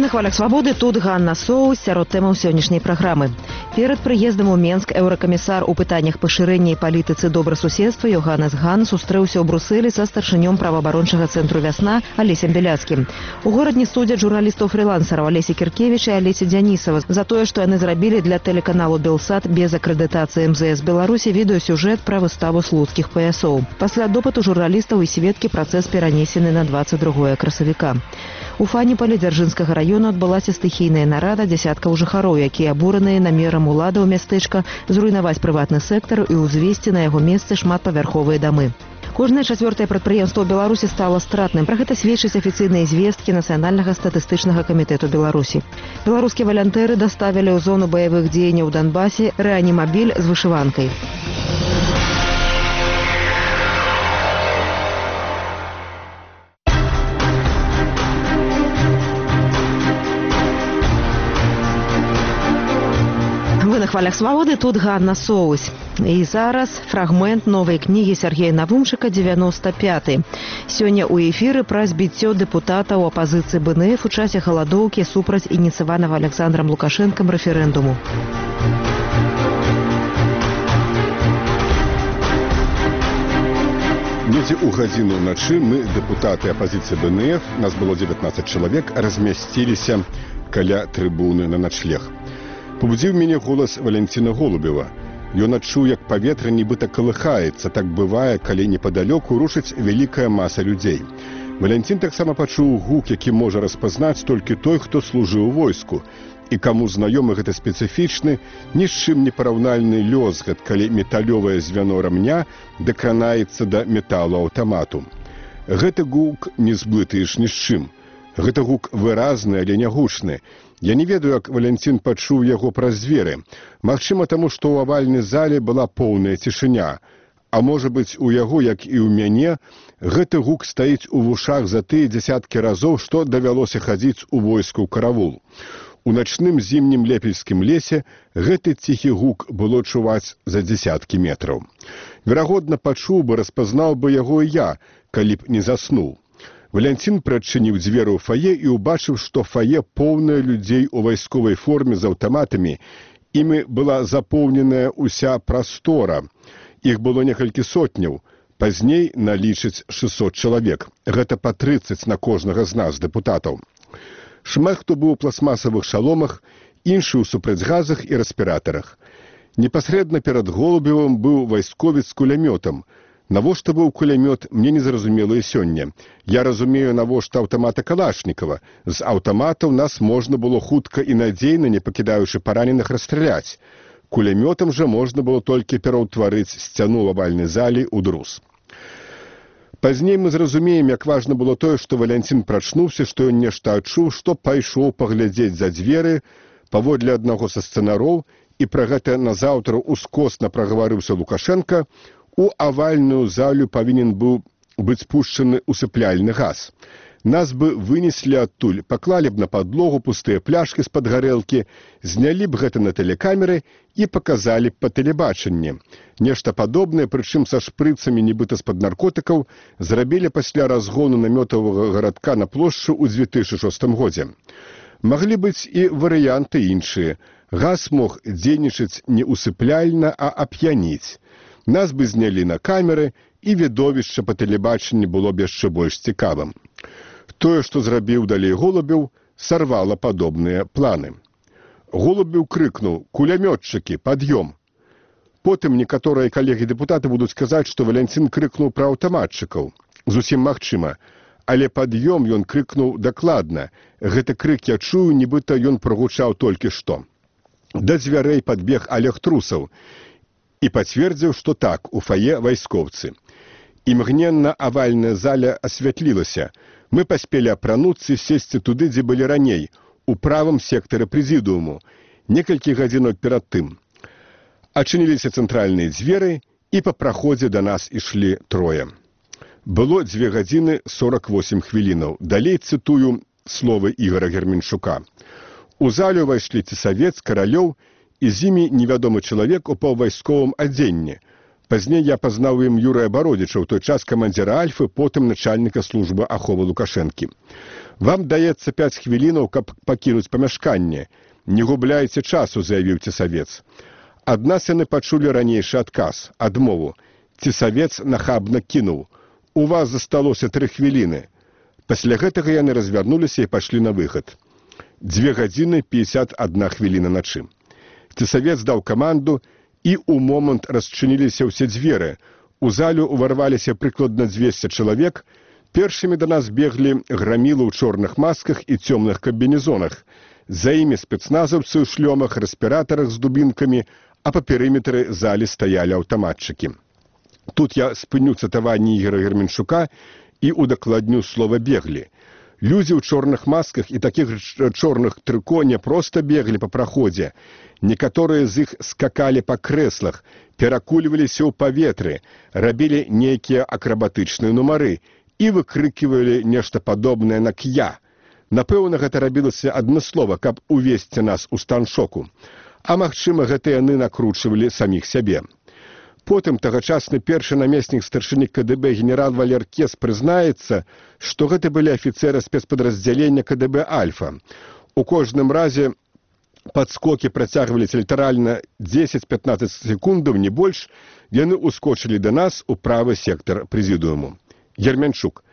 на хвалях свабоды, тут Ганна Соус сярод тэмаў сённяшняй праграмы. Перад прыездам у Менск еўракамісар у пытаннях пашырэння і палітыцы добрасуседства Йоханнес Хан сустрэўся ў Брусэлі са старшынём праваабарончага цэнтру «Вясна» Алесем Беляцкім. У горадні судзяць журналістаў-фрылансараў Алеся Кіркевіч і Алеся Дзянісава за тое, што яны зрабілі для тэлеканалу «Белсат» без акрэдытацыі МЗС Беларусі відэасюжэт пра выставу слуцкіх паясоў. Пасля допыту журналістаў і сведкі працэс перанесены на 22 красавіка. У Фаніпалі Дзяржынскага раёну адбылася стыхійная нарада дзясяткаў жыхароў, якія абураныя намерам уладаў мястэчка зруйнаваць прыватны сектар і ўзвесці на яго месцы шматпавярховыя дамы. Кожнае чацвёртае прадпрыемства ў Беларусі стала стратным. Пра гэта сведчаць афіцыйныя звесткі Нацыянальнага статыстычнага камітэту Беларусі. Беларускія валянтэры даставілі ў зону баявых дзеянняў у Донбасе рэанімабіль з вышыванкай. На хвалях свабоды, тут Ганна Соус. І зараз фрагмент новай кнігі Сергея Навумчыка «95». Сёння ў эфіры пра збіццё дэпутатаў апазіцыі БНФ у часе галадоўкі супраць ініцыяванага Александром Лукашэнкам рэферэндуму. Недзе ў гадзіну ўначы мы, дэпутаты апазіцыі БНФ, нас было 19 чалавек, размясціліся каля трыбуны на начлег. Пабудзіў мяне голас Валянціна Голубева. Ён адчуў, як паветра нібыта калыхаецца. Так бывае, калі непадалёку рушыць вялікая маса людзей. Валянцін таксама пачуў гук, які можа распазнаць толькі той, хто служыў у войску. І каму знаёмы гэты спецыфічны, ні з чым не параўнальны лёсгат, калі металёвае звяно рамня дакранаецца да металу аўтамату. Гэты гук не зблытаеш ні з чым. Гэта гук выразны, але не гучны. Я не ведаю, як Валянцін пачуў яго праз дзверы. Магчыма, таму, што ў авальнай зале была поўная цішыня. А можа быць, у яго, як і ў мяне, гэты гук стаіць у вушах за тыя дзясяткі разоў, што давялося хадзіць у войску ў каравул. У начным зімнім лепельскім лесе гэты ціхі гук было чуваць за дзесяткі метраў. Верагодна, пачуў бы, распазнаў бы яго і я, калі б не заснуў. Валянцін прачыніў дзверы ў фае і ўбачыў, што фае поўнае людзей у вайсковай форме з аўтаматамі. Імі была запоўненая ўся прастора. Іх было некалькі сотняў. Пазней налічыць 600 чалавек. Гэта па 30 на кожнага з нас, дэпутатаў. Шмат хто быў у пластмасавых шаломах, іншы ў супрацьгазах і рэспіратарах. Непасрэдна перад Голубевым быў вайсковец з кулямётам. Навошта быў кулямёт, мне незразумела і сёння. Я разумею, навошта аўтамата Калашнікава. З аўтаматаў нас можна было хутка і надзейна, не пакідаючы параненых, расстраляць. Кулямётам жа можна было толькі пераўтварыць сцяну ў авальнай залі ў друз. Пазней мы зразумеем, як важна было тое, што Валянцін прачнуўся, што ён нешта адчуў, што пайшоў паглядзець за дзверы паводле аднаго са сцэнароў, і пра гэта назаўтра ускосна прагаварыўся Лукашэнка. У авальную залю павінен быў быць спушчаны усыпляльны газ. Нас бы вынеслі адтуль, паклалі б на падлогу пустыя пляшкі з-пад гарэлкі, знялі б гэта на тэлекамеры і паказалі б па тэлебачанні. Нешта падобнае, прычым са шпрыцамі нібыта з-пад наркотыкаў, зрабілі пасля разгону намётавага гарадка на плошчы ў 2006 годзе. Маглі быць і варыянты іншыя. Газ мог дзейнічаць не усыпляльна, а ап'яніць. Нас бы знялі на камеры, і відовішча па тэлебачанні было б яшчэ больш цікавым. Тое, што зрабіў далей Голубеў, сарвала падобныя планы. Голубеў крыкнуў: «Кулямётчыкі, пад'ём!» Потым некаторыя калегі-дэпутаты будуць казаць, што Валянцін крыкнуў пра аўтаматчыкаў. Зусім магчыма. Але пад'ём ён крыкнуў дакладна. Гэты крык я чую, нібыта ён прогучаў толькі што. Да дзвярэй падбег Олег Трусаў і пацвердзіў, што так, у фае вайскоўцы. Імгненна авальная заля асвятлілася. Мы паспелі апрануцца і сесці туды, дзе былі раней, у правым сектары прэзідыуму, некалькі гадзінок перад тым. Адчыніліся цэнтральныя дзверы, і па праходзе да нас ішлі трое. Было 2 гадзіны 48 хвілінаў. Далей цытую словы Ігора Герменчука. У залю ўвайшлі цесавец, каралёў, і з імі невядомы чалавек у паўвайсковым адзенні. Пазней я пазнаў ім Юрыя Бародзіча, у той час камандзіра Альфы, потым начальніка службы аховы Лукашэнкі. Вам даецца 5 хвілінаў, каб пакінуць памяшканне. Не губляйце часу, заявіў цесавец. Ад нас яны пачулі ранейшы адказ, адмову. Цесавец нахабна кінуў. У вас засталося 3 хвіліны. Пасля гэтага яны развярнуліся і пайшлі на выхад. 2 гадзіны 51 хвіліна начы. Цесавец даў каманду, і ў момант расчыніліся ўсе дзверы. У залю уварваліся прыкладна 200 чалавек. Першымі да нас беглі грамілы ў чорных масках і цёмных камбінезонах. За імі спецназаўцы ў шлёмах, рэспіратарах з дубінкамі, а па перыметры залі стаялі аўтаматчыкі. Тут я спыню цытаванне Ігора Герменчука і удакладню слова «беглі». Людзі ў чорных масках і такіх чорных трыко не проста беглі па праходзе. Некаторыя з іх скакалі па крэслах, перакульваліся ў паветры, рабілі нейкія акрабатычныя нумары і выкрыківалі нешта падобнае на «к'я». Напэўна, гэта рабілася адмыслова, каб увесці нас у стан шоку. А магчыма, гэта яны накручвалі саміх сябе. Потым тагачасны першы намеснік старшыні КДБ генерал Валер Кес прызнаецца, што гэта былі афіцэры спецпадраздзялення КДБ «Альфа». У кожным разе падскокі працягваліся літаральна 10-15 секундаў, не больш, яны ускочылі да нас у правы сектар прэзідыуму. Герменчук.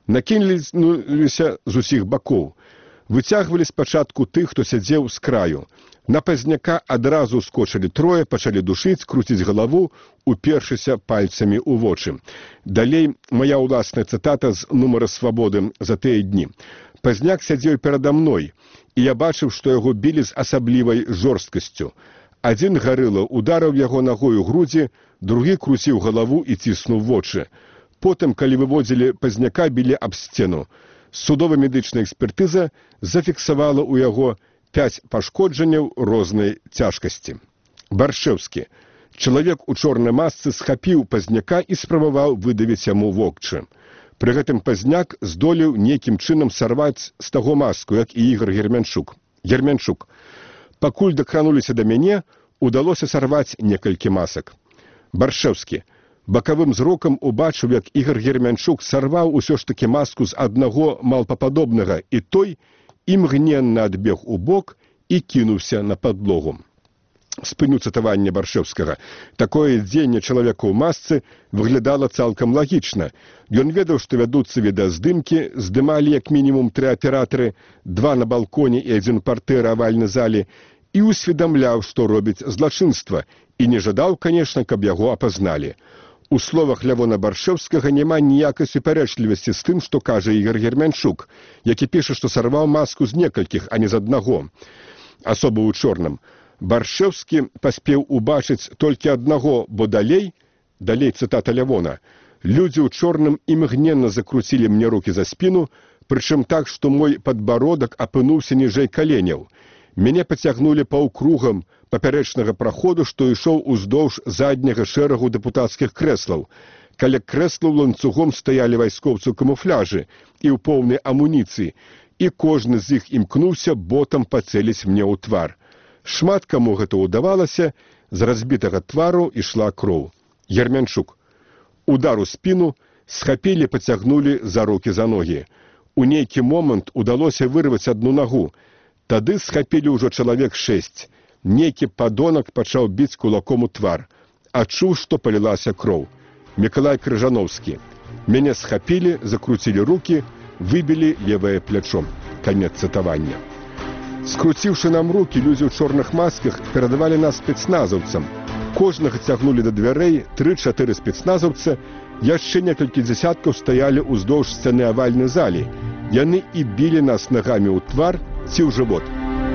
Накінуліся з усіх бакоў. Выцягвалі спачатку тых, хто сядзеў з краю. На пазняка адразу скочылі 3, пачалі душыць, круціць галаву, упершыся пальцамі ў вочы. Далей моя ўласная цытата з нумара «Свабоды» за тыя дні. Пазняк сядзеў перада мной, і я бачыў, што яго білі з асаблівай жорсткасцю. Адзін гарыла ударыў яго нагой у грудзі, другі круціў галаву і ціснуў вочы. Потым, калі выводзілі пазняка, білі аб сцену. Судова-медычная экспертыза зафіксавала ў яго 5 пашкоджанняў рознай цяжкасці. Баршэўскі. Чалавек у чорнай масцы схапіў пазняка і спрабаваў выдавіць яму вокчы. Пры гэтым пазняк здолеў нейкім чынам сарваць з таго маску, як і Ігор Герменчук. Герменчук. Пакуль дакрануліся да мяне, удалося сарваць некалькі масак. Баршэўскі. Бакавым зрокам убачыў, як Ігор Герменчук сарваў усё ж такі маску з аднаго малпападобнага, і той імгненна адбег у бок і кінуўся на падлогу. Спыню цытаванне Баршэўскага. Такое дзеянне чалавека ў масцы выглядала цалкам лагічна. Ён ведаў, што вядуцца відэаздымкі, здымалі як мінімум 3 аператары, 2 на балконе і 1 партэр авальнай залі, і усведамляў, што робіць злачынства, і не жадаў, канешне, каб яго апазналі. У словах Лявона Баршэўскага няма ніякай супярэчлівасці з тым, што кажа Ігор Герменчук, які піша, што сарваў маску з некалькіх, а не з аднаго. Асоба ў чорным. Баршэўскі паспеў убачыць толькі аднаго, бо далей цытата Лявона, людзі ў чорным імгненна закруцілі мне рукі за спіну, прычым так, што мой падбародак апынуўся ніжэй каленяў. Мяне пацягнулі паўкругам папярэчнага праходу, што ішоў уздоўж задняга шэрагу дэпутацкіх крэслаў. Каля крэслаў ланцугом стаялі вайскоўцы ў камуфляжы і ў поўнай амуніцыі, і кожны з іх імкнуўся ботам пацэліць мне ў твар. Шмат каму гэта ўдавалася, з разбітага твару ішла кроў. Герменчук. Удар у спіну, схапілі, пацягнулі за рукі за ногі. У нейкі момант удалося вырваць адну нагу. Тады схапілі ўжо чалавек 6. Нейкі падонак пачаў біць кулаком у твар. Адчуў, што палілася кроў. Мікалай Крыжановскі. Мяне схапілі, закруцілі рукі, выбілі левае плячо. Канец цытавання. Скруціўшы нам рукі, людзі ў чорных масках перадавалі нас спецназаўцам. Кожнага цягнулі да дзвярэй 3-4 спецназаўца, яшчэ некалькі дзясяткаў стаялі ўздоўж сцяны авальнай залі. Яны і білі нас нагамі ў твар ці ў жывот.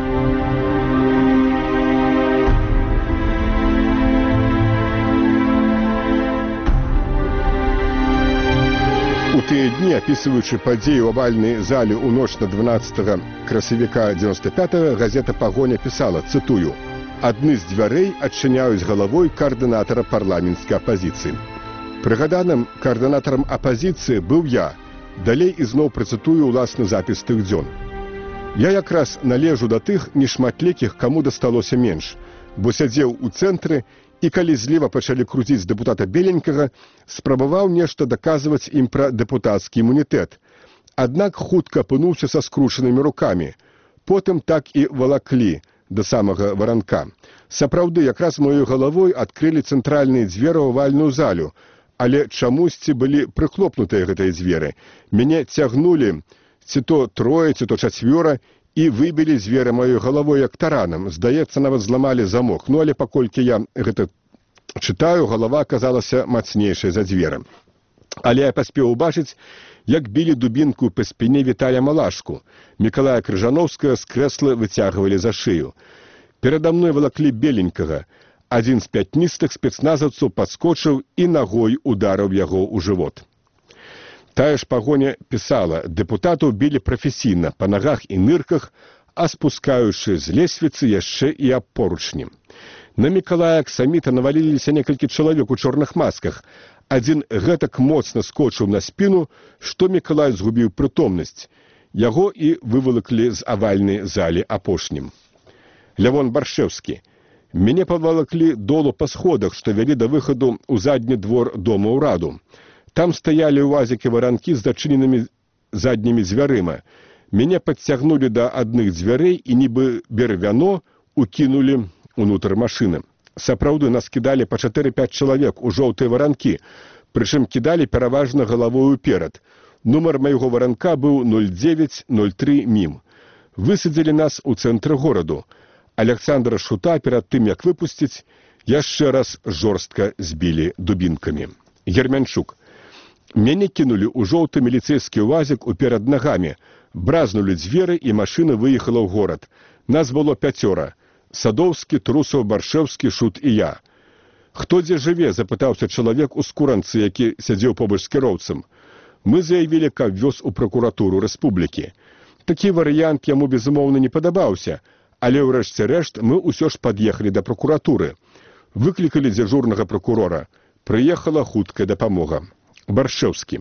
У тыя дні, апісваючы падзеі ў авальнай залі ў ноч на 12 красавіка 95-го, газета «Пагоня» пісала, цытую, «Адны з дзвярэй адчыняюць галавой каардынатара парламенцкай апазіцыі». Прыгаданым каардынатарам апазіцыі быў я. Далей ізноў працытую ўласны запіс тых дзён. Я якраз належу да тых нешматлікіх, каму дасталося менш, бо сядзеў у цэнтры і калі злева пачалі круціць дэпутата Беленькага, спрабаваў нешта даказваць ім пра дэпутацкі імунітэт. Аднак хутка апынуўся са скручанымі рукамі. Потым так і валаклі да самага варанка. Сапраўды, якраз маёй галавой адкрылі цэнтральныя дзверы ў авальную залю, але чамусьці былі прыхлопнутыя гэтыя дзверы. Мяне цягнулі ці то трое, ці то чацвёра, і выбілі дзверы маёй галавой як таранам. Здаецца, нават зламалі замок. Ну, але паколькі я гэта чытаю, галава аказалася мацнейшай за дзверы. Але я паспеў убачыць, як білі дубінку па спіне Віталя Малашку. Мікалая Крыжановская з крэсла выцягвалі за шыю. Перада мной валаклі Беленькага. Адзін з пятністых спецназаўцаў падскочыў і нагой ударыў яго ў жывот. Тая ж пагоня пісала, дэпутатаў білі прафесійна, па нагах і нырках, а спускаючы з лесвіцы яшчэ і аб поручні. На Мікалая аксаміта наваліліся некалькі чалавек у чорных масках. Адзін гэтак моцна скочыў на спіну, што Мікалай згубіў прытомнасць. Яго і вывалаклі з авальнай залі апошнім. Лявон Баршэўскі. Мяне павалаклі долу па сходах, што вялі да выхаду ў задні двор дома ўраду. Там стаялі ў УАЗікі варанкі з зачыненымі заднімі дзвярыма. Мяне падцягнулі да адных дзвярэй і нібы бервяно укінулі ўнутр машыны. Сапраўды, нас кідалі па 4-5 чалавек у жоўтыя варанкі, прычым кідалі пераважна галавою ўперад. Нумар майго варанка быў 0903 мім. Высадзілі нас у цэнтры гораду. Александра Шута перад тым, як выпусціць, яшчэ раз жорстка збілі дубінкамі. Гермянчук. Мяне кінулі ў жоўты міліцэйскі УАЗік уперад нагамі. Бразнулі дзверы, і машына выехала ў горад. Нас было 5. Садоўскі, Трусаў, Баршэўскі, Шут і я. «Хто дзе жыве?» – запытаўся чалавек у скуранцы, які сядзеў побач з кіроўцам. Мы заявілі, каб вёз у пракуратуру рэспублікі. Такі варыянт яму, безумоўна, не падабаўся, але ўрэшце рэшт мы ўсё ж пад'ехалі да пракуратуры. Выклікалі дзяжурнага пракурора. Прыехала хуткая дапамога. Баршэўскі.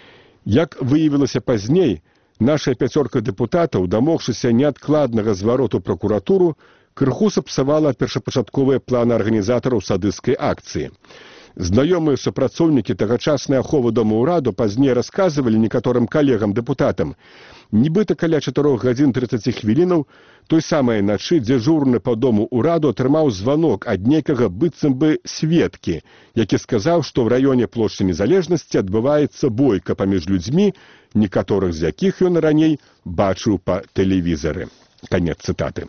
Як выявілася пазней, наша 5 дэпутатаў, дамогшыся неадкладнага звароту пракуратуру, крыху сапсавала першапачатковыя планы арганізатараў садысцкай акцыі. Знаёмыя супрацоўнікі тагачаснай аховы дома ўраду пазней расказвалі некаторым калегам-дэпутатам, нібыта каля 4 гадзін 30 хвілінаў той самай начы дзяжурны па дому ўраду атрымаў званок ад нейкага быццам бы сведкі, які сказаў, што ў раёне плошчы Незалежнасці адбываецца бойка паміж людзьмі, некаторых з якіх ён раней бачыў па тэлевізары. Канец цытаты.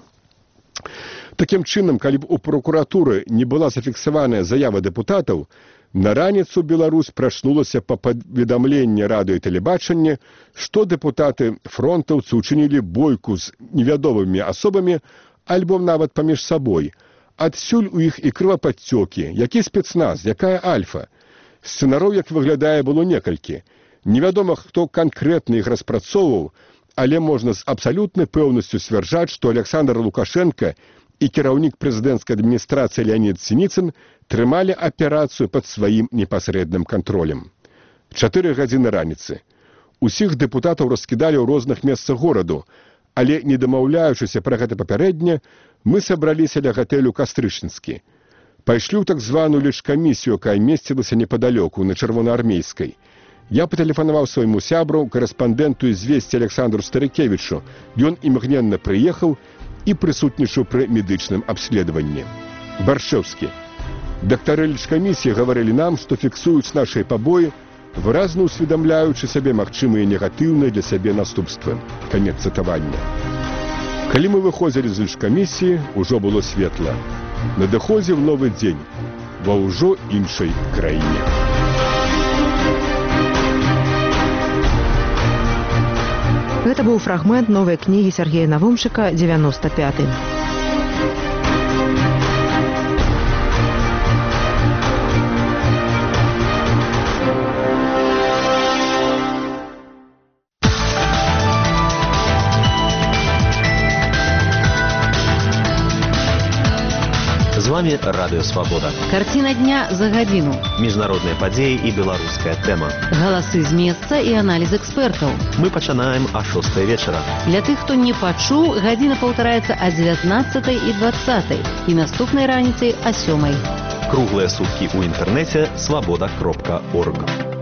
Такім чынам, калі б у прокуратуры не была зафіксаваная заява дэпутатаў, на раніцу Беларусь прачнулася па паведамленні радыё і тэлебачання, што дэпутаты фронтаўцы учынілі бойку з невядомымі асобамі альбо нават паміж сабой. Адсюль у іх і крывападцёкі, які спецназ, якая альфа. Сцэнароў, як выглядае, было некалькі. Невядома, хто канкрэтна іх распрацоўваў, але можна з абсалютнай пэўнасцю сцвярджаць, што Александр Лукашенко і кіраўнік прэзідэнцкай адміністрацыі Леонід Сініцын трымалі аперацыю пад сваім непасрэдным кантролем. 4 гадзіны раніцы. Усіх дэпутатаў раскідалі ў розных месцах гораду, але, не дамаўляючыся пра гэта папярэдне, мы сабраліся ля гатэлю «Кастрычніцкі». Пайшлі ў так званую лічкамісію, якая месцілася непадалёку, на Чырвонаармейскай. Я патэлефанаваў свайму сябру, карэспандэнту «Звесці» Александру Старыкевічу. Ён імгненна прыехаў і прысутнічаў пры медычным абследаванні. Баршэўскі. Дактары лічкамісіі гаварылі нам, што фіксуюць нашыя пабоі, выразна усведамляючы сабе магчымыя негатыўныя для сябе наступствы. Канец цытавання. Калі мы выходзілі з лічкамісіі, ужо было светла. Надыходзіў новы дзень ва ўжо іншай краіне. Гэта быў фрагмент новай кнігі Сергея Навумчыка «95». З вами Радыё Свабода. Карціна дня за гадзіну. Міжнародныя падзеі і беларуская тэма. Галасы з месца і аналіз экспертаў. Мы пачынаем о 6 вечара. Для тых, хто не пачуў, гадзіна паўтараецца о 19 і 20 і наступнай раніцай о 7. Круглые сутки у интернете свобода.орг.